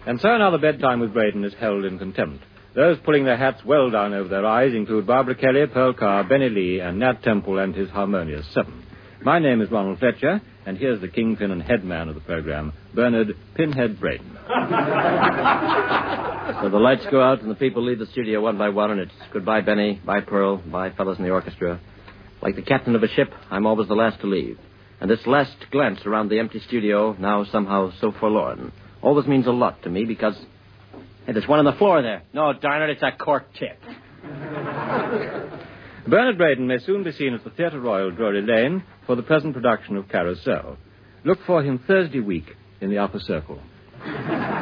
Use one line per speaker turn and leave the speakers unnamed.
And so now the bedtime with Braden is held in contempt. Those pulling their hats well down over their eyes include Barbara Kelly, Pearl Carr, Benny Lee, and Nat Temple and his harmonious seven. My name is Ronald Fletcher, and here's the kingpin and head man of the program, Bernard Pinhead Braden.
So the lights go out and the people leave the studio one by one, and it's goodbye, Benny, bye, Pearl, bye, fellas in the orchestra. Like the captain of a ship, I'm always the last to leave. And this last glance around the empty studio, now somehow so forlorn, always means a lot to me because... Hey, there's one on the floor there. No, darn it, it's a cork tip.
Bernard Braden may soon be seen at the Theatre Royal, Drury Lane, for the present production of Carousel. Look for him Thursday week in the upper circle.